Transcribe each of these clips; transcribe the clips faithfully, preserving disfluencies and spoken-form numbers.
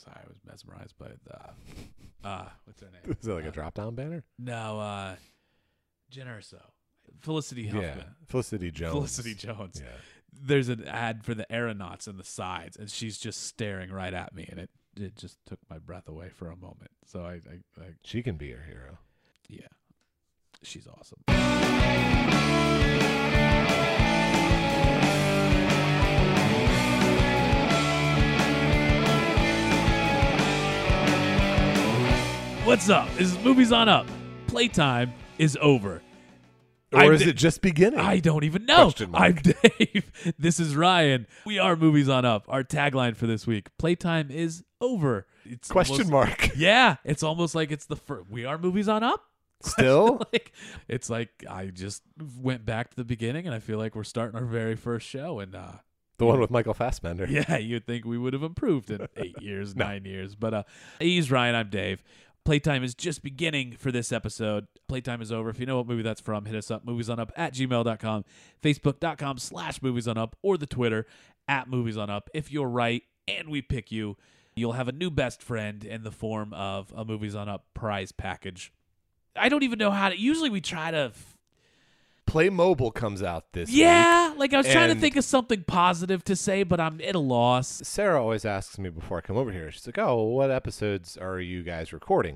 guess I was mesmerized by the, uh, what's her name? Is it like uh, a drop-down banner? No, uh, Jen Erso. Felicity Huffman. Yeah, Felicity Jones. Felicity Jones. Yeah. There's an ad for the aeronauts in the sides, and she's just staring right at me, and it, it just took my breath away for a moment. So I, I, I She can be your hero. yeah, she's awesome. What's up? This is Movies on Up. Playtime is over. Or I'm is Da- it just beginning? I don't even know. Question mark. I'm Dave. This is Ryan. We are Movies on Up. Our tagline for this week: Playtime is over. It's Question almost, mark. Yeah, it's almost like it's the first. We are Movies on Up. Still? like, it's like I just went back to the beginning, and I feel like we're starting our very first show. And uh, The one with Michael Fassbender. yeah, you'd think we would have improved in eight years, No. nine years. But uh, he's Ryan. I'm Dave. Playtime is just beginning for this episode. Playtime is over. If you know what movie that's from, hit us up, moviesonup at gmail dot com, facebook.com slash moviesonup, or the Twitter at moviesonup. If you're right and we pick you, you'll have a new best friend in the form of a Movies on Up prize package. I don't even know how to... Usually we try to... F- Play Mobile comes out this week. yeah, like I was trying to And- think of something positive to say, but I'm at a loss. Sarah always asks me before I come over here. She's like, "Oh, what episodes are you guys recording?"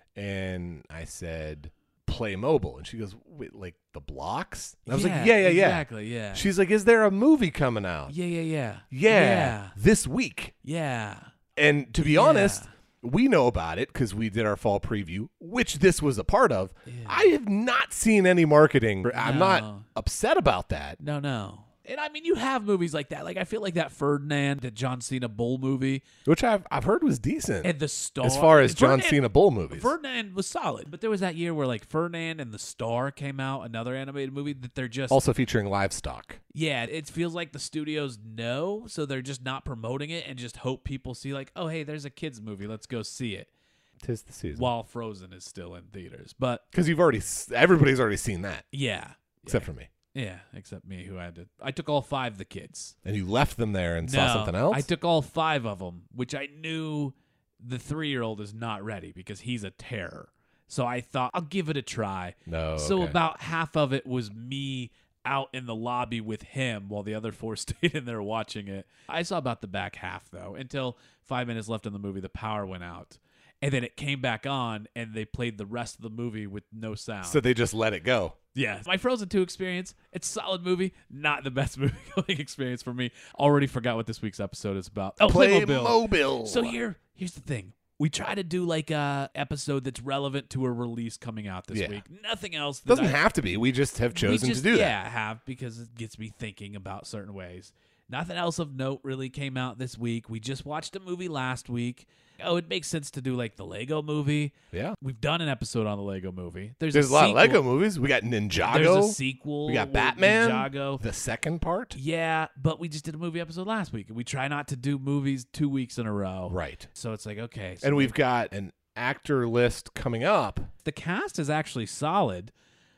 And I said, "Play Mobile." And she goes, "Wait, like the blocks?" And I was like, "Yeah, yeah, yeah." Exactly, yeah. She's like, "Is there a movie coming out?" yeah, yeah, yeah. Yeah, Yeah. this week. Yeah. And to be Yeah. honest, we know about it because we did our fall preview, which this was a part of. Yeah. I have not seen any marketing. I'm not No. upset about that. No, no. And I mean, you have movies like that. Like, I feel like that Ferdinand, the John Cena Bull movie, Which I've I've heard was decent and The Star. as far as John Ferdinand- Cena Bull movies. Ferdinand was solid. But there was that year where, like, Ferdinand and The Star came out, another animated movie that they're just. Also featuring livestock. Yeah, it feels like the studios know, so they're just not promoting it and just hope people see, like, oh, hey, there's a kids' movie. Let's go see it. Tis the season. While Frozen is still in theaters. But, Because you've already, s- everybody's already seen that, yeah. except for me. Yeah, except me, who had to. I took all five of the kids. And you left them there and No, saw something else? I took all five of them, which I knew the three-year-old is not ready because he's a terror. So I thought, I'll give it a try. No. So okay. about half of it was me out in the lobby with him while the other four stayed in there watching it. I saw about the back half, though, until five minutes left in the movie, the power went out. And then it came back on, and they played the rest of the movie with no sound. So they just let it go. Yeah, my Frozen two experience, it's a solid movie, not the best movie-going experience for me. Already forgot what this week's episode is about. Oh, Play Playmobil. Mobile. So here, here's the thing. We try to do like a episode that's relevant to a release coming out this Yeah. week. Nothing else. That Doesn't I, have to be. We just have we chosen just, to do yeah, that. have because it gets me thinking about certain ways. Nothing else of note really came out this week. We just watched a movie last week. Oh, it makes sense to do like the Lego movie. Yeah. We've done an episode on the Lego movie. There's, There's a, a lot sequel. of Lego movies. We got Ninjago. There's a sequel. We got with Batman. Ninjago. The second part. Yeah, but we just did a movie episode last week. We try not to do movies two weeks in a row. Right. So it's like, okay. So And we've got an actor list coming up. the cast is actually solid,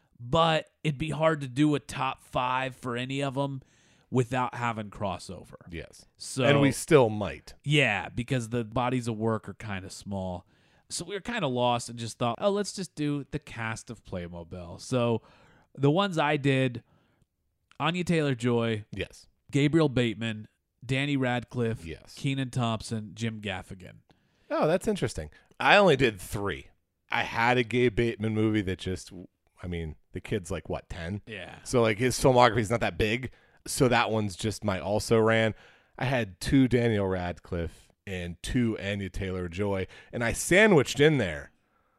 but it'd be hard to do a top five for any of them without having crossover. Yes. So And we still might. yeah, because the bodies of work are kind of small. So we were kind of lost and just thought, oh, let's just do the cast of Playmobil. So the ones I did, Anya Taylor-Joy, Yes. Gabriel Bateman, Danny Radcliffe, Yes. Keenan Thompson, Jim Gaffigan. Oh, that's interesting. I only did three. I had a Gabe Bateman movie that just, I mean, the kid's like, what, ten? Yeah. So, like, his filmography is not that big. So that one's just my also ran. I had two Daniel Radcliffe and two Anya Taylor-Joy, and I sandwiched in there,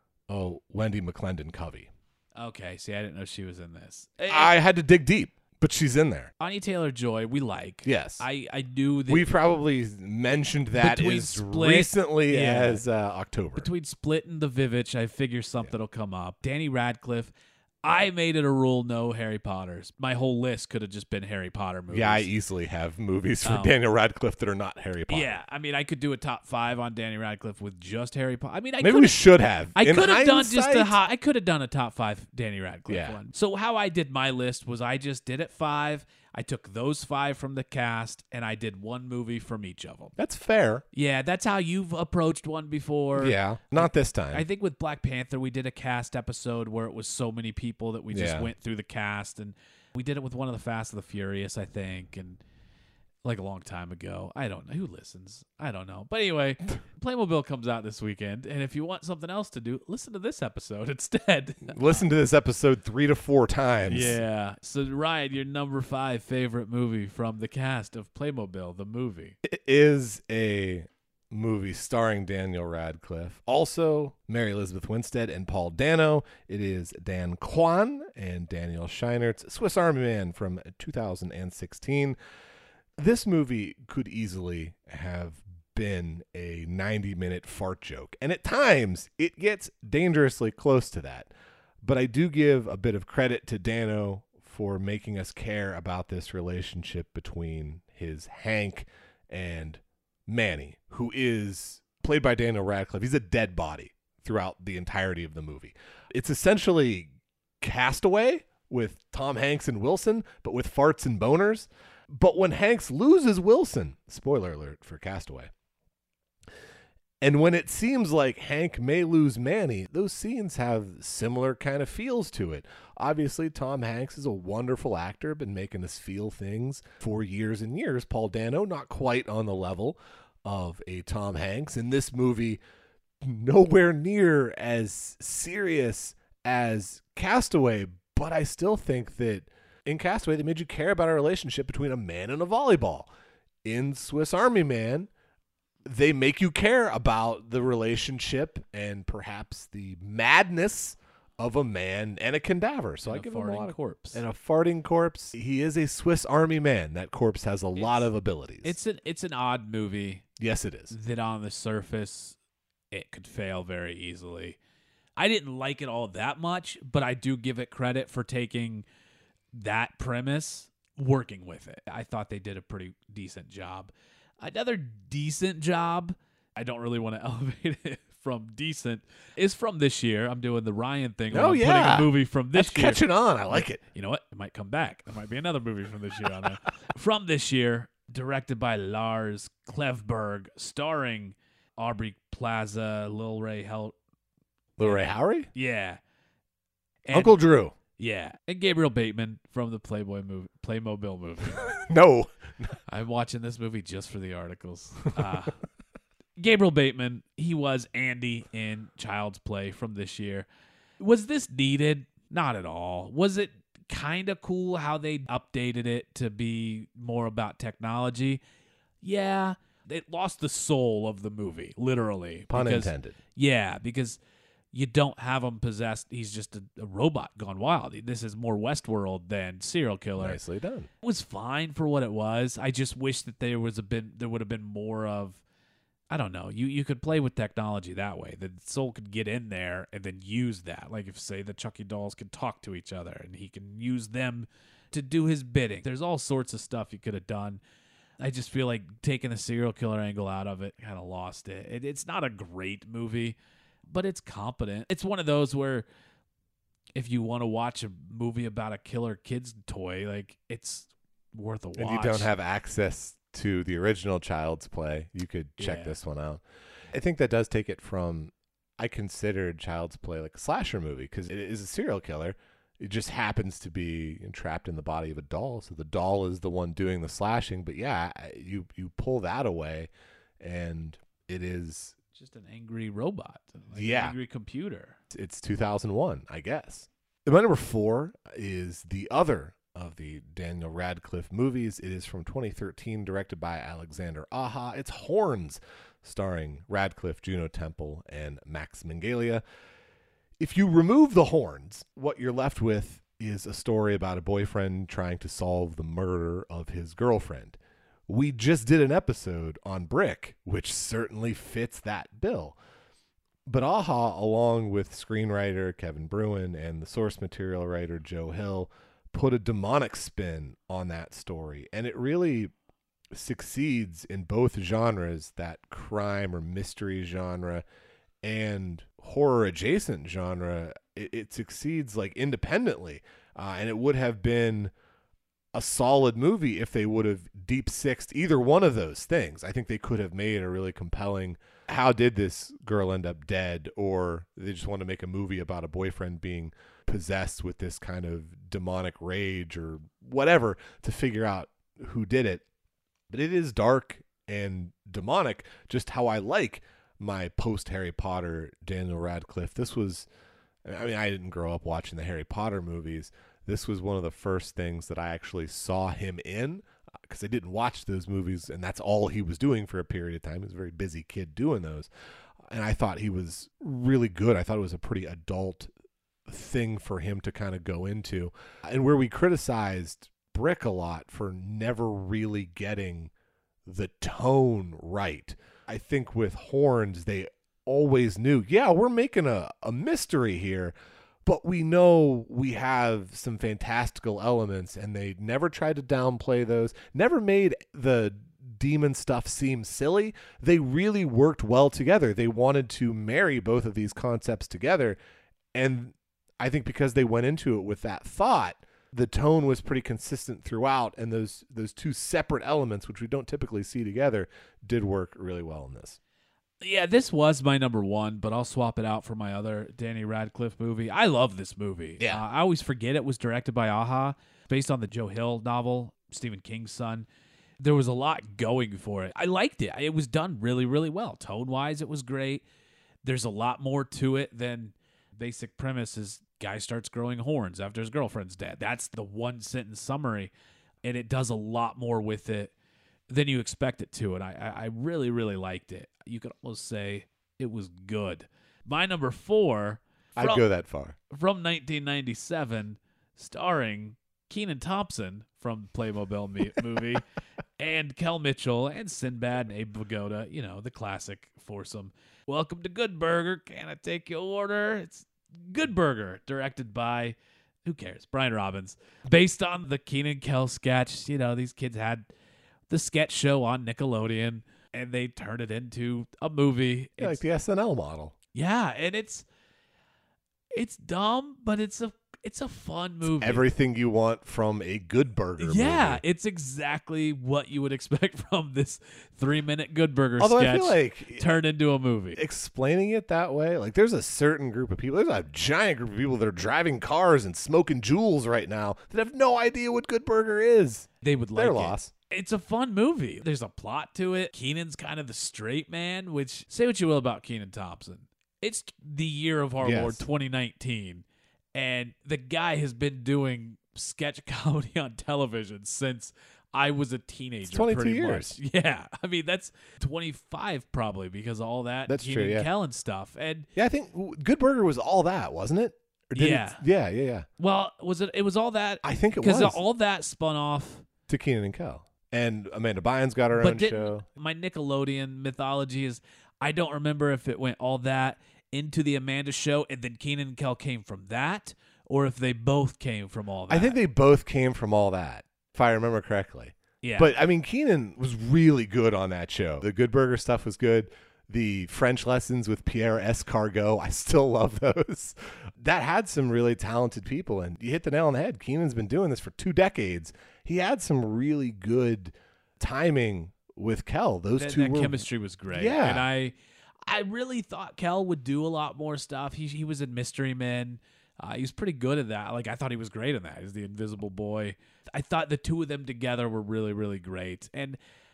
oh, Wendy McClendon Covey. Okay, see, I didn't know she was in this. I had to dig deep, but she's in there. Anya Taylor-Joy, we like. Yes. I, I knew that We probably mentioned that Between as Split- recently yeah. as uh, October. between Split and The Vivitch, I figure something will come up. Danny Radcliffe, I made it a rule, no Harry Potters. My whole list could have just been Harry Potter movies. Yeah, I easily have movies for Oh. Daniel Radcliffe that are not Harry Potter. Yeah, I mean, I could do a top five on Danny Radcliffe with just Harry Potter. I mean, I Maybe could we should have. I In could have done just a hindsight- hot, I could have done a top five Danny Radcliffe Yeah. one. So how I did my list was I just did it five. I took those five from the cast, and I did one movie from each of them. That's fair. Yeah, that's how you've approached one before. Yeah, not this time. I think with Black Panther, we did a cast episode where it was so many people that we just Yeah. went through the cast, and we did it with one of the Fast and the Furious, I think, and like a long time ago. I don't know. Who listens? I don't know. But anyway, Playmobil comes out this weekend, and if you want something else to do, listen to this episode instead. Listen to this episode three to four times. Yeah. So, Ryan, your number five favorite movie from the cast of Playmobil, the movie. It is a movie starring Daniel Radcliffe. Also, Mary Elizabeth Winstead and Paul Dano. It is Dan Kwan and Daniel Scheinert's Swiss Army Man from two thousand sixteen. This movie could easily have been a ninety-minute fart joke, and at times it gets dangerously close to that. But I do give a bit of credit to Dano for making us care about this relationship between his Hank and Manny, who is played by Daniel Radcliffe. He's a dead body throughout the entirety of the movie. It's essentially Castaway with Tom Hanks and Wilson, but with farts and boners. But when Hanks loses Wilson, spoiler alert for Castaway, and when it seems like Hank may lose Manny, those scenes have similar kind of feels to it. Obviously, Tom Hanks is a wonderful actor, been making us feel things for years and years. Paul Dano, not quite on the level of a Tom Hanks. In this movie, nowhere near as serious as Castaway, but I still think that in Castaway, they made you care about a relationship between a man and a volleyball. In Swiss Army Man, they make you care about the relationship and perhaps the madness of a man and a cadaver. So And I a give him a farting lot of corpse. And a farting corpse. He is a Swiss Army Man. That corpse has a lot of abilities. It's an it's an odd movie yes, it is. that on the surface it could fail very easily. I didn't like it all that much, but I do give it credit for taking that premise, working with it. I thought they did a pretty decent job. Another decent job, I don't really want to elevate it from decent, is from this year. I'm doing the Ryan thing. Oh, I'm yeah. putting a movie from this That's year. catching on. I like it. You know what? It might come back. There might be another movie from this year on there. From this year, directed by Lars Klevberg, starring Aubrey Plaza, Lil Ray Hel- Lil Ray Howery? Yeah. And, Uncle Drew. Yeah. And Gabriel Bateman from the Playboy movie, Playmobil movie. No. I'm watching this movie just for the articles. Uh, Gabriel Bateman, he was Andy in Child's Play from this year. Was this needed? Not at all. Was it kind of cool how they updated it to be more about technology? Yeah. It lost the soul of the movie, literally. Pun because, intended. Yeah, because you don't have him possessed. He's just a, a robot gone wild. This is more Westworld than Serial Killer. Nicely done. It was fine for what it was. I just wish that there was a bit there would have been more of, I don't know. You you could play with technology that way. The soul could get in there and then use that. Like if say the Chucky dolls could talk to each other and he can use them to do his bidding. There's all sorts of stuff you could have done. I just feel like taking the serial killer angle out of it kind of lost it. it. It's not a great movie, but it's competent. It's one of those where if you want to watch a movie about a killer kid's toy, like it's worth a watch. And you don't have access to the original Child's Play, you could check Yeah. this one out. I think that does take it from, I considered Child's Play like a slasher movie because it is a serial killer. It just happens to be entrapped in the body of a doll, so the doll is the one doing the slashing. But yeah, you you pull that away, and it is just an angry robot, like Yeah. an angry computer. it's two thousand one, I guess. My number four is the other of the Daniel Radcliffe movies. It is from twenty thirteen, directed by Alexander Aja. It's Horns, starring Radcliffe, Juno Temple, and Max Minghella. If you remove the horns, what you're left with is a story about a boyfriend trying to solve the murder of his girlfriend. We just did an episode on Brick, which certainly fits that bill. But Aja, along with screenwriter Kevin Bruin and the source material writer Joe Hill, put a demonic spin on that story. And it really succeeds in both genres, that crime or mystery genre and horror adjacent genre. It, it succeeds like independently. Uh, and it would have been a solid movie if they would have deep sixed either one of those things. I think they could have made a really compelling, how did this girl end up dead? Or they just want to make a movie about a boyfriend being possessed with this kind of demonic rage or whatever to figure out who did it. But it is dark and demonic, just how I like my post Harry Potter Daniel Radcliffe. This was, I mean, I didn't grow up watching the Harry Potter movies. This was one of the first things that I actually saw him in, because I didn't watch those movies, and that's all he was doing for a period of time. He was a very busy kid doing those. And I thought he was really good. I thought it was a pretty adult thing for him to kind of go into. And where we criticized Brick a lot for never really getting the tone right, I think with Horns, they always knew, yeah, we're making a, a mystery here, but we know we have some fantastical elements, and they never tried to downplay those, never made the demon stuff seem silly. They really worked well together. They wanted to marry both of these concepts together, and I think because they went into it with that thought, the tone was pretty consistent throughout, and those those two separate elements, which we don't typically see together, did work really well in this. Yeah, this was my number one, but I'll swap it out for my other Danny Radcliffe movie. I love this movie. Yeah. Uh, I always forget it was directed by Aha, based on the Joe Hill novel, Stephen King's son. There was a lot going for it. I liked it. It was done really, really well. Tone-wise, it was great. There's a lot more to it than basic premise is guy starts growing horns after his girlfriend's dead. That's the one-sentence summary, and it does a lot more with it than you expect it to, and I, I really, really liked it. You could almost say it was good. My number four, from, I'd go that far. from nineteen ninety-seven, starring Kenan Thompson from Playmobil me- movie, and Kel Mitchell, and Sinbad, and Abe Vigoda, you know, the classic foursome. Welcome to Good Burger. Can I take your order? It's Good Burger, directed by, who cares, Brian Robbins. Based on the Kenan Kel sketch, you know, these kids had the sketch show on Nickelodeon, and they turned it into a movie. Yeah, like the S N L model. Yeah, and it's it's dumb, but it's a it's a fun movie. Everything you want from a Good Burger yeah, movie. it's exactly what you would expect from this three-minute Good Burger Although sketch I feel like turned into a movie. explaining it that way, like there's a certain group of people, there's a giant group of people that are driving cars and smoking jewels right now that have no idea what Good Burger is. They would like Their it. loss. It's a fun movie. There's a plot to it. Keenan's kind of the straight man, which, say what you will about Kenan Thompson. It's the year of our Yes. Lord twenty nineteen, and the guy has been doing sketch comedy on television since I was a teenager. It's twenty-two pretty years. Much. Yeah. I mean, that's twenty-five probably because of all that That's Kenan true, yeah. Kellen stuff. And, Yeah, I think Good Burger was all that, wasn't it? Or did Yeah. It, yeah, yeah, yeah. well, was it? It was all that. I think it Because was. all that spun off. To Kenan and Kel. And Amanda Bynes got her But own didn't- show. My Nickelodeon mythology is, I don't remember if it went all that into the Amanda show and then Kenan and Kel came from that, or if they both came from all that. I think they both came from all that, if I remember correctly. yeah. But, I mean, Kenan was really good on that show. The Good Burger stuff was good. The French lessons with Pierre Escargot, I still love those. That had some really talented people, and you hit the nail on the head. Kenan's been doing this for two decades. He had some really good timing with Kel. Those that, two that were chemistry was great. Yeah. And I I really thought Kel would do a lot more stuff. He he was in Mystery Men. Uh, he was pretty good at that. Like, I thought he was great in that. He's the Invisible Boy. I thought the two of them together were really, really great. And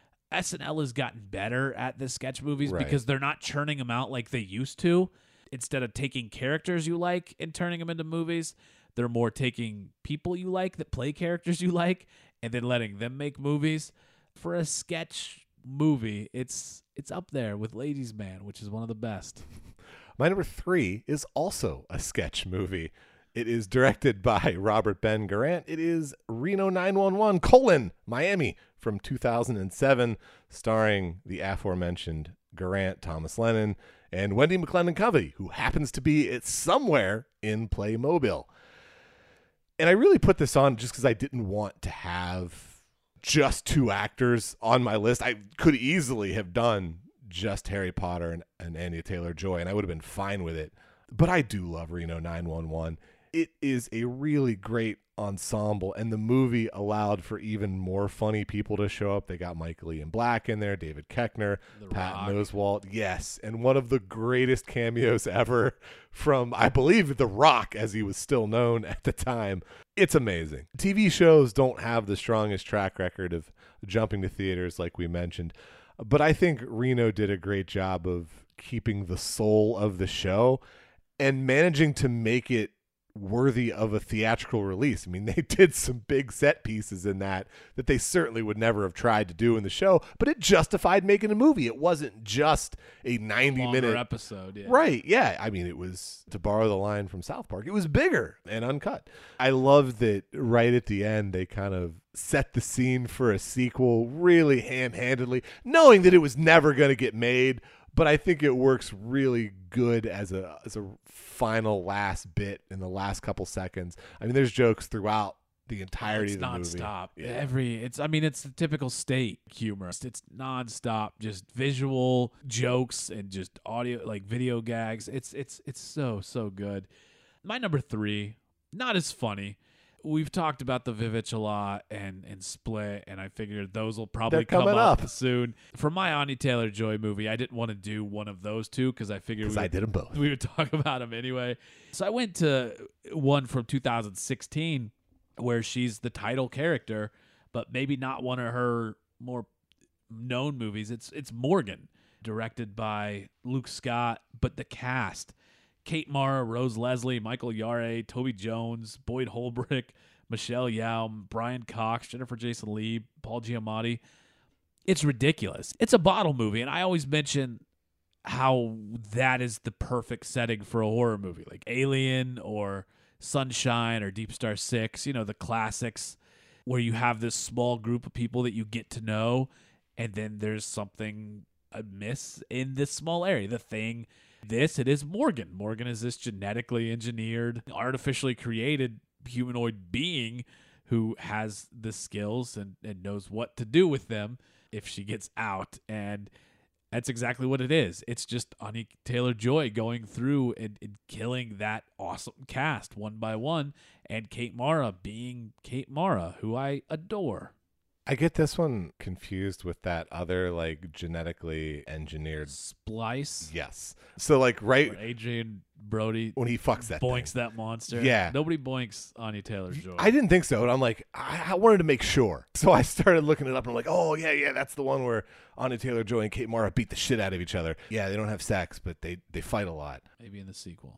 S N L has gotten better at the sketch movies Right. because they're not churning them out like they used to. Instead of taking characters you like and turning them into movies, they're more taking people you like that play characters you like and then letting them make movies. For a sketch movie, it's it's up there with Ladies Man, which is one of the best. My number three is also a sketch movie. It is directed by Robert Ben Garant. It is Reno nine one one, colon, Miami, from two thousand seven, starring the aforementioned Garant, Thomas Lennon, and Wendy McLendon-Covey, who happens to be it somewhere in Playmobil. And I really put this on just because I didn't want to have just two actors on my list. I could easily have done just Harry Potter and, and Anya Taylor-Joy, and I would have been fine with it. But I do love Reno nine one one. it is a really great ensemble, and the movie allowed for even more funny people to show up. They got Michael Ian Black in there, David Koechner, The Patton Rock. Oswalt. Yes, and one of the greatest cameos ever from, I believe, The Rock, as he was still known at the time. It's amazing. T V shows don't have the strongest track record of jumping to theaters like we mentioned, but I think Reno did a great job of keeping the soul of the show and managing to make it worthy of a theatrical release. I mean, they did some big set pieces in that that they certainly would never have tried to do in the show, but it justified making a movie. It wasn't just a ninety Longer minute episode. Yeah. Right, yeah. I mean, it was, to borrow the line from South Park, it was bigger and uncut. I love that right at the end they kind of set the scene for a sequel really ham-handedly, knowing that it was never going to get made, but I think it works really good as a as a final last bit in the last couple seconds. I mean, there's jokes throughout the entirety It's of the movie. nonstop. Yeah. Every it's I mean it's the typical state humor. It's, it's nonstop, just visual jokes and just audio, like video gags. It's it's it's so so good. My number three, not as funny. We've talked about the Vivitch a lot and and Split, and I figured those will probably They're come coming up, up. soon. For my Anya Taylor-Joy movie, I didn't want to do one of those two because I figured Because we I would- did them both. we would talk about them anyway. So I went to one from two thousand sixteen where she's the title character, but maybe not one of her more known movies. It's it's Morgan, directed by Luke Scott, but the cast: Kate Mara, Rose Leslie, Michael Yare, Toby Jones, Boyd Holbrook, Michelle Yeoh, Brian Cox, Jennifer Jason Leigh, Paul Giamatti. It's ridiculous. It's a bottle movie, and I always mention how that is the perfect setting for a horror movie, like Alien or Sunshine or Deep Star Six, you know, the classics where you have this small group of people that you get to know, and then there's something amiss in this small area. The Thing, this, it is Morgan. Morgan is this genetically engineered, artificially created humanoid being who has the skills and, and knows what to do with them if she gets out. And that's exactly what it is. It's just Anya Taylor-Joy going through and, and killing that awesome cast one by one, and Kate Mara being Kate Mara, who I adore. I get this one confused with that other, like, genetically engineered. Splice, Yes. So, like, right where Adrian Brody when he fucks that boinks thing. that monster. Yeah. Nobody boinks Anya Taylor-Joy. I didn't think so. And I'm like, I, I wanted to make sure. So I started looking it up and I'm like, oh, yeah, yeah, that's the one where Anya Taylor-Joy and Kate Mara beat the shit out of each other. Yeah, they don't have sex, but they, they fight a lot. Maybe in the sequel.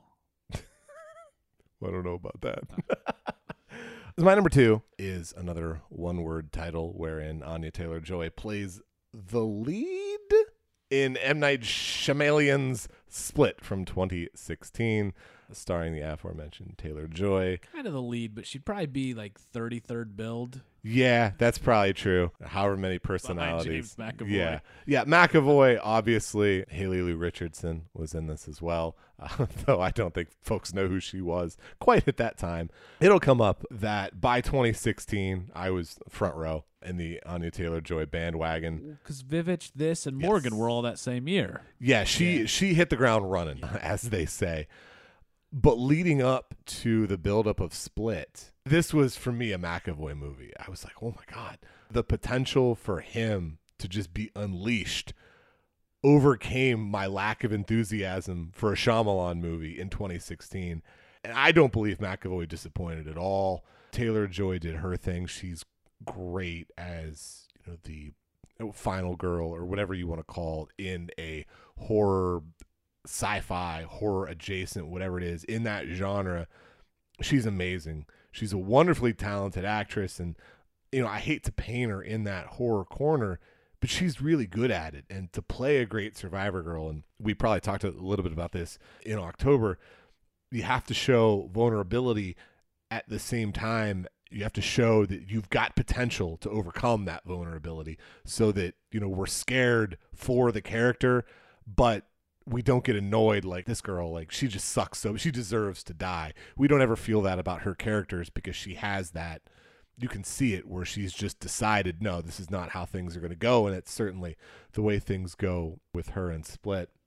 I don't know about that. My number two is another one-word title wherein Anya Taylor-Joy plays the lead in M. Night Shyamalan's Split from twenty sixteen, starring the aforementioned Taylor-Joy. Kind of the lead, but she'd probably be like thirty-third build. Yeah, that's probably true. However many personalities. James McAvoy. Yeah, yeah. McAvoy, obviously. Haley Lou Richardson was in this as well, uh, though I don't think folks know who she was quite at that time. It'll come up that by twenty sixteen, I was front row in the Anya Taylor-Joy bandwagon. Because Vivitch, this, and Yes. Morgan were all that same year. Yeah, she Yeah. she hit the ground running, as they say. But leading up to the buildup of Split, this was for me a McAvoy movie. I was like, oh my God. The potential for him to just be unleashed overcame my lack of enthusiasm for a Shyamalan movie in twenty sixteen. And I don't believe McAvoy disappointed at all. Taylor-Joy did her thing. She's great as, you know, the final girl or whatever you want to call it in a horror, sci-fi, horror adjacent, whatever it is, in that genre. She's amazing. She's a wonderfully talented actress, and you know, I hate to paint her in that horror corner, but she's really good at it. And to play a great survivor girl, and we probably talked a little bit about this in October, you have to show vulnerability at the same time. You have to show that you've got potential to overcome that vulnerability so that, you know, we're scared for the character, but we don't get annoyed like this girl, like she just sucks, so she deserves to die. We don't ever feel that about her characters because she has that. You can see it where she's just decided, no, this is not how things are going to go, and it's certainly the way things go with her in Split.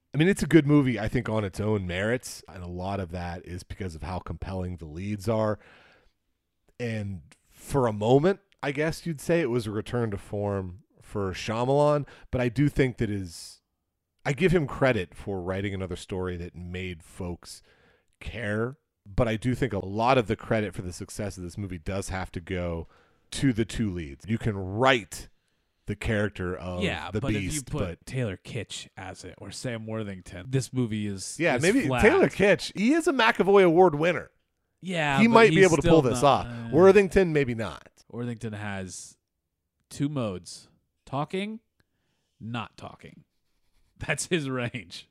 I mean, it's a good movie, I think, on its own merits, and a lot of that is because of how compelling the leads are. And for a moment, I guess you'd say it was a return to form for Shyamalan, but I do think that is, I give him credit for writing another story that made folks care, but I do think a lot of the credit for the success of this movie does have to go to the two leads. You can write the character of yeah, the but Beast, if you put but Taylor Kitsch as it or Sam Worthington, this movie is yeah, is maybe flat. Taylor Kitsch, he is a McAvoy Award winner. Yeah, he but might be he's able to still pull this not- off. uh, Worthington, maybe not. Worthington has two modes: talking, not talking. That's his range.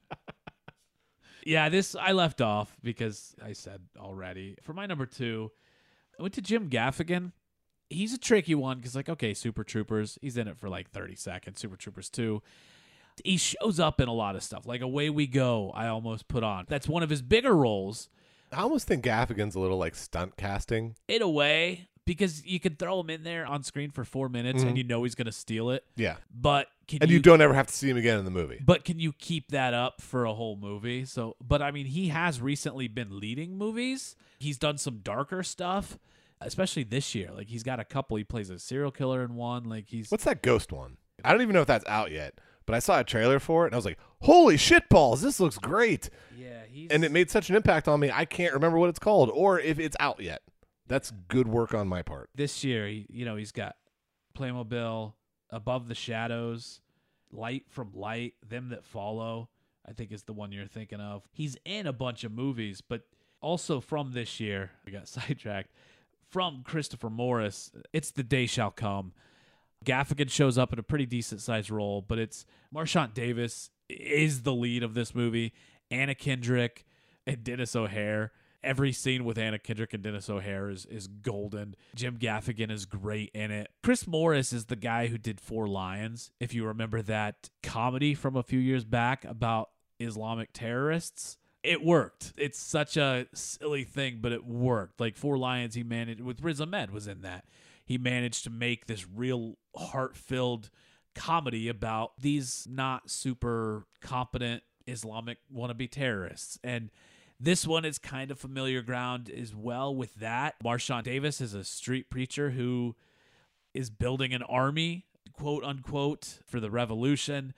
Yeah, this I left off because I said already. For my number two, I went to Jim Gaffigan. He's a tricky one because, like, okay, Super Troopers, he's in it for like thirty seconds. Super Troopers two. He shows up in a lot of stuff. Like Away We Go, I almost put on. That's one of his bigger roles. I almost think Gaffigan's a little like stunt casting. In a way, because you can throw him in there on screen for four minutes Mhm. and you know he's going to steal it. Yeah. But can And you, don't ever have to see him again in the movie. But can you keep that up for a whole movie? So, but I mean, he has recently been leading movies. He's done some darker stuff, especially this year. Like he's got a couple. He plays a serial killer in one. Like he's What's that Ghost one? I don't even know if that's out yet, but I saw a trailer for it and I was like, holy shit balls, this looks great. yeah, he's And it made such an impact on me, I can't remember what it's called or if it's out yet. That's good work on my part. this year. He, you know, he's got Playmobil, Above the Shadows, Light from Light, Them That Follow. I think is the one you're thinking of. He's in a bunch of movies, but also from this year, we got sidetracked. From Christopher Morris, It's the Day Shall Come. Gaffigan shows up in a pretty decent sized role, but it's Marshawn Davis is the lead of this movie. Anna Kendrick and Dennis O'Hare. Every scene with Anna Kendrick and Dennis O'Hare is, is golden. Jim Gaffigan is great in it. Chris Morris is the guy who did Four Lions. If you remember that comedy from a few years back about Islamic terrorists, it worked. It's such a silly thing, but it worked. Like Four Lions, he managed with Riz Ahmed was in that. He managed to make this real heart-filled comedy about these not super competent Islamic wannabe terrorists. And this one is kind of familiar ground as well with that. Marshawn Davis is a street preacher who is building an army, quote unquote, for the revolution.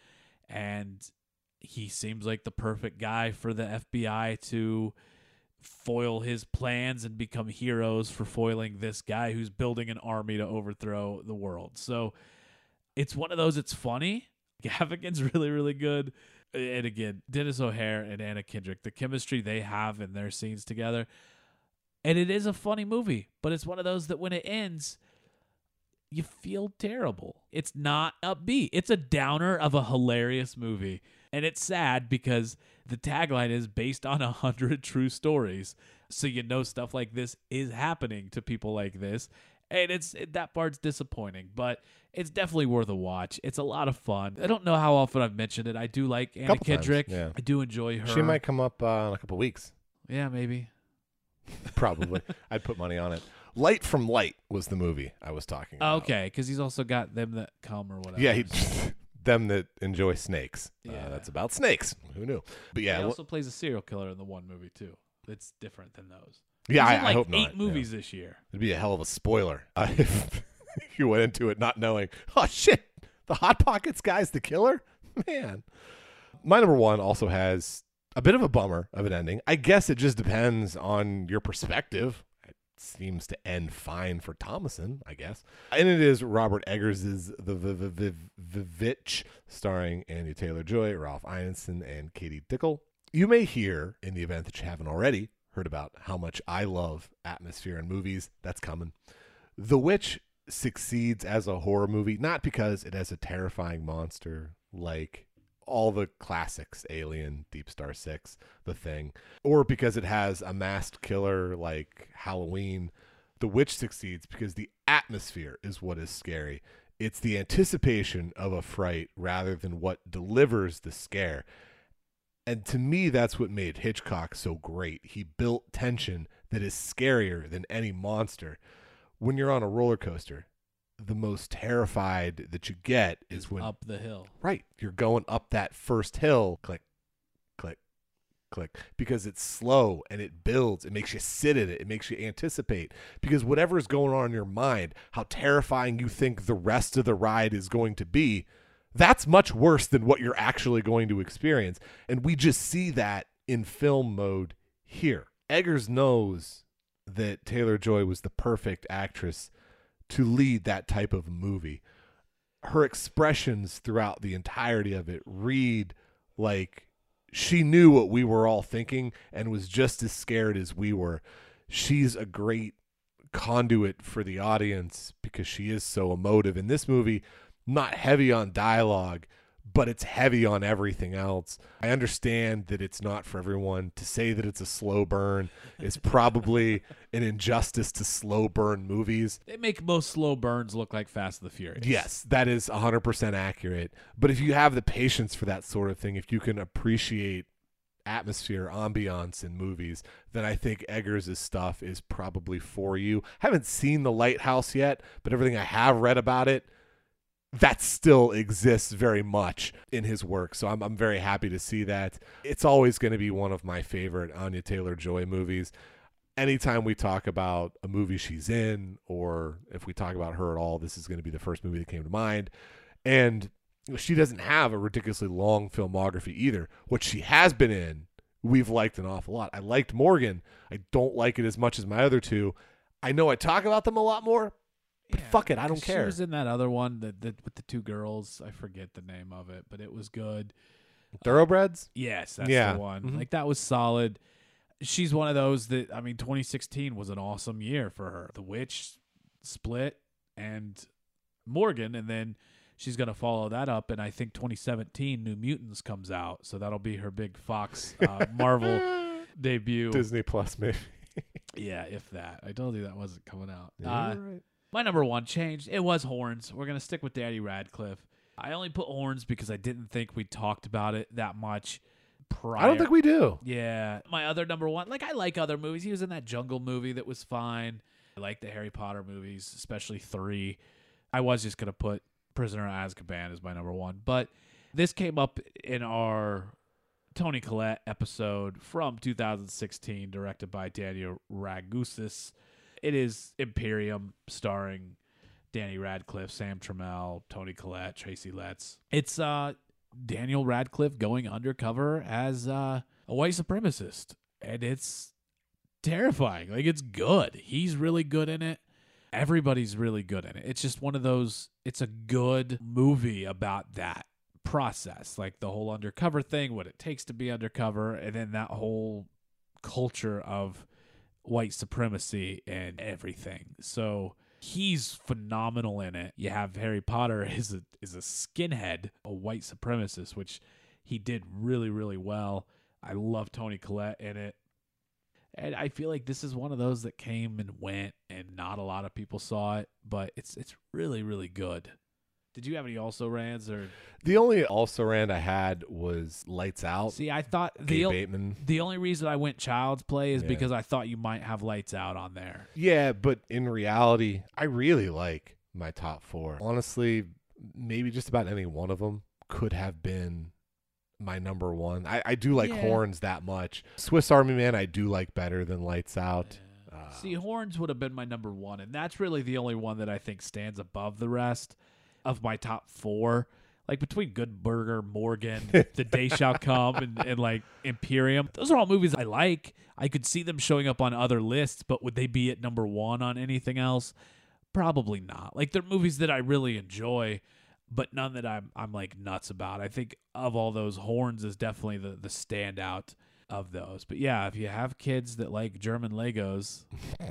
And he seems like the perfect guy for the F B I to foil his plans and become heroes for foiling this guy who's building an army to overthrow the world. So it's one of those, it's funny. Gaffigan's really, really good. And again, Dennis O'Hare and Anna Kendrick, the chemistry they have in their scenes together. And it is a funny movie, but it's one of those that when it ends, you feel terrible. It's not upbeat. It's a downer of a hilarious movie. And it's sad because the tagline is based on a hundred true stories. So you know stuff like this is happening to people like this. And it's that part's disappointing, but it's definitely worth a watch. It's a lot of fun. I don't know how often I've mentioned it. I do like Anna Couple Kendrick. times, yeah. I do enjoy her. She might come up uh, in a couple weeks. Yeah, maybe. Probably. I'd put money on it. Light from Light was the movie I was talking Oh, about. okay, because he's also got Them That Come or whatever. Yeah, he, them that enjoy snakes. Yeah. Uh, that's about snakes. Who knew? But yeah, he l- also plays a serial killer in the one movie too. It's different than those. yeah, He's I, in, like I hope eight not. movies Yeah. this year. It'd be a hell of a spoiler uh, if you went into it not knowing, oh shit, the Hot Pockets guy's the killer? Man. My number one also has a bit of a bummer of an ending. I guess it just depends on your perspective. It seems to end fine for Thomason, I guess. And it is Robert Eggers' The Vivitch, starring Anya Taylor-Joy, Ralph Ineson, and Katie Dickel. You may hear, in the event that you haven't already heard about how much I love atmosphere in movies. That's coming. The Witch succeeds as a horror movie, not because it has a terrifying monster like all the classics, Alien, Deep Star Six, The Thing, or because it has a masked killer like Halloween. The Witch succeeds because the atmosphere is what is scary. It's the anticipation of a fright rather than what delivers the scare. And to me, that's what made Hitchcock so great. He built tension that is scarier than any monster. When you're on a roller coaster, the most terrified that you get is when Up the hill. right, you're going up that first hill, like click, click, because it's slow and it builds. It makes you sit in it. It makes you anticipate, because whatever is going on in your mind, how terrifying you think the rest of the ride is going to be, that's much worse than what you're actually going to experience. And we just see that in film mode here. Eggers knows that Taylor-Joy was the perfect actress to lead that type of movie. Her expressions throughout the entirety of it read like she knew what we were all thinking and was just as scared as we were. She's a great conduit for the audience because she is so emotive. In this movie, not heavy on dialogue, but it's heavy on everything else. I understand that it's not for everyone. To say that it's a slow burn is probably an injustice to slow burn movies. They make most slow burns look like Fast and the Furious. Yes, that is one hundred percent accurate. But if you have the patience for that sort of thing, if you can appreciate atmosphere, ambiance in movies, then I think Eggers' stuff is probably for you. I haven't seen The Lighthouse yet, but everything I have read about it, that still exists very much in his work. So I'm I'm very happy to see that. It's always going to be one of my favorite Anya Taylor-Joy movies. Anytime we talk about a movie she's in, or if we talk about her at all, this is going to be the first movie that came to mind. And she doesn't have a ridiculously long filmography either. What she has been in, we've liked an awful lot. I liked Morgan. I don't like it as much as my other two. I know I talk about them a lot more, but Yeah, fuck it, I don't she care. was in that other one that, that with the two girls. I forget the name of it, but it was good. Thoroughbreds? Yes, that's Yeah. the one. Mhm. Like that was solid. She's one of those that, I mean, twenty sixteen was an awesome year for her. The Witch, Split, and Morgan, and then she's going to follow that up. And I think twenty seventeen, New Mutants comes out, so that'll be her big Fox uh, Marvel debut. Disney Plus, maybe. Yeah, if that. I told you that wasn't coming out. Yeah, Uh, you're right. My number one changed. It was Horns. We're going to stick with Danny Radcliffe. I only put Horns because I didn't think we talked about it that much prior. I don't think we do. Yeah. My other number one, like I like other movies. He was in that Jungle movie that was fine. I like the Harry Potter movies, especially three. I was just going to put Prisoner of Azkaban as my number one. But this came up in our Toni Collette episode from two thousand sixteen, directed by Daniel Ragusis. It is Imperium, starring Danny Radcliffe, Sam Trammell, Toni Collette, Tracy Letts. It's uh, Daniel Radcliffe going undercover as uh, a white supremacist, and it's terrifying. Like, it's good. He's really good in it. Everybody's really good in it. It's just one of those, it's a good movie about that process, like the whole undercover thing, what it takes to be undercover, and then that whole culture of white supremacy and everything. So he's phenomenal in it. You have Harry Potter is a is a skinhead, a white supremacist, which he did really, really well. I love Toni Collette in it. And I feel like this is one of those that came and went and not a lot of people saw it, but it's it's really, really good. Did you have any also rans or The only also rand I had was Lights Out. see? I thought the Gabe o- Bateman. the only reason I went Child's Play is Yeah. because I thought you might have Lights Out on there. Yeah, but in reality, I really like my top four. Honestly, maybe just about any one of them could have been my number one. I, I do like Yeah. Horns that much. Swiss Army Man, I do like better than Lights Out. Uh, See, Horns would have been my number one, and that's really the only one that I think stands above the rest of my top four. Like between Good Burger, Morgan, The Day Shall Come, and, and like Imperium. Those are all movies I like. I could see them showing up on other lists, but would they be at number one on anything else? Probably not. Like they're movies that I really enjoy, but none that I'm I'm like nuts about. I think of all those, Horns is definitely the, the standout of those. But yeah, if you have kids that like German Legos,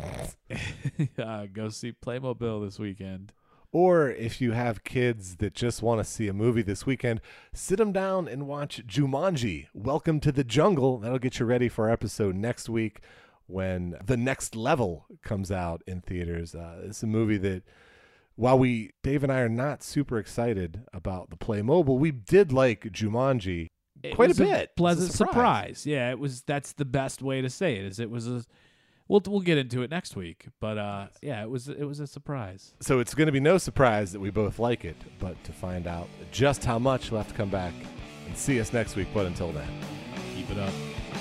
uh, go see Playmobil this weekend. Or if you have kids that just want to see a movie this weekend, sit them down and watch Jumanji, Welcome to the Jungle. That'll get you ready for our episode next week when The Next Level comes out in theaters. Uh, it's a movie that, while we, Dave and I, are not super excited about the Playmobil, we did like Jumanji It quite a was bit. It was pleasant a surprise. surprise. Yeah, it was. That's the best way to say it. Is it was a. We'll we'll get into it next week, but uh, yeah, it was it was a surprise. So it's going to be no surprise that we both like it, but to find out just how much, we'll have to come back and see us next week. But until then, Keep it up.